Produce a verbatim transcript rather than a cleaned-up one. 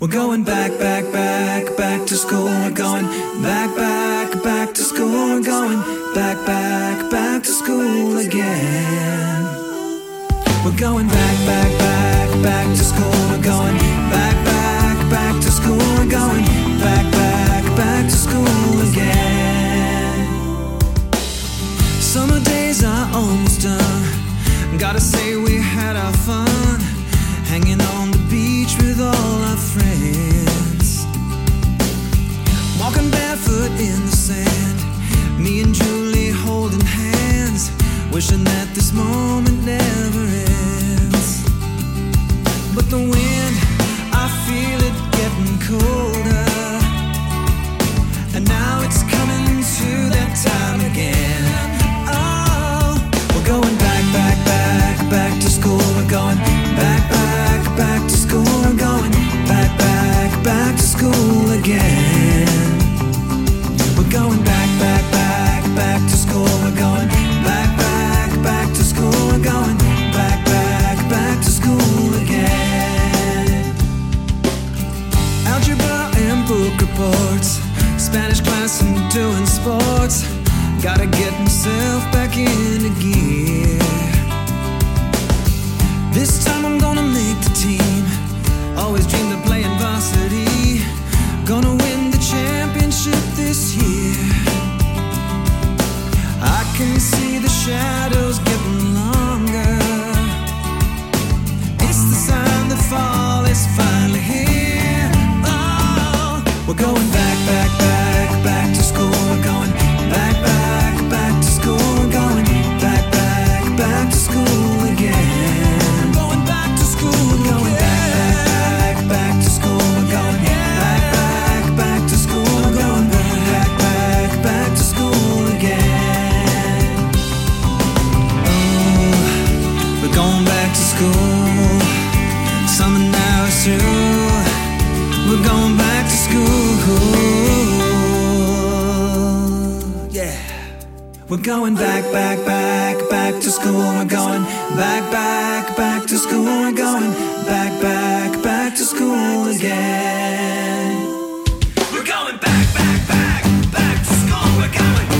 We're going back, back, back, back to school. We're going back, back, back to school. We're going back, back, back to school again. We're going back, back, back, back to school. We're going back, back, back to school. We're going back, back, back to school again. Summer days are almost done. Gotta say we had our fun, hanging on the beach with all our friends, walking barefoot in the sand, me and Julie holding hands, wishing that this moment never ends. But the wind, I feel it getting colder, and now it's coming to that time again. Oh, we're going back, back, back, back to school. We're going back, back, back to school. We're going back, back, back to school again. We're going back, back, back, back to school. We're going back, back, back to school. We're going back, back, back to school again. Algebra and book reports, Spanish class and doing sports. Gotta get myself back into gear. This time I'm gonna make the team. Always dreamed of playing varsity. Gonna win the championship this year. I can see the shadows getting longer. It's the sign that fall is finally here. Oh, we're going back, back, back, back to school. We're going back, back, back to school. We're going back, back, back to school again. Summer now is through. We're going back to school. Yeah. We're going back, back, back, back to school. We're going back, back, back to school. We're going back, back, back to school again. We're going back, back, back, back to school. We're going